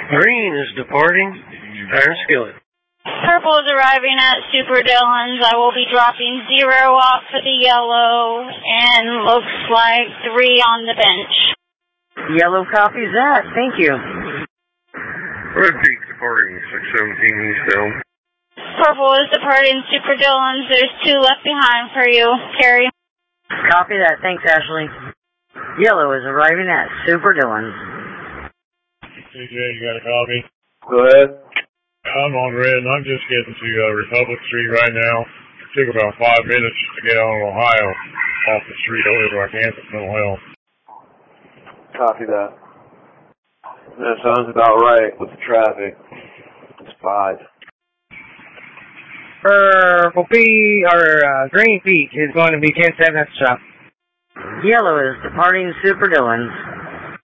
Green is departing Iron Skillet. Purple is arriving at Super Dillon's. I will be dropping 0 off for the yellow, and looks like 3 on the bench. Yellow copies that. Thank you. Red Peak departing 617 Eastbound. Purple is departing Super Dillon's. There's 2 left behind for you, Carrie. Copy that. Thanks, Ashley. Yellow is arriving at Super Dillon's. CJ, you got a copy? Go ahead. I'm on red, and I'm just getting to Republic Street right now. It took about 5 minutes to get on Ohio off the street over to Arkansas Mental Health. Copy that. That sounds about right with the traffic. It's 5. Purple Peak, or Green Peak is going to be 10-7 at the shop. Yellow is departing Super Dillon's.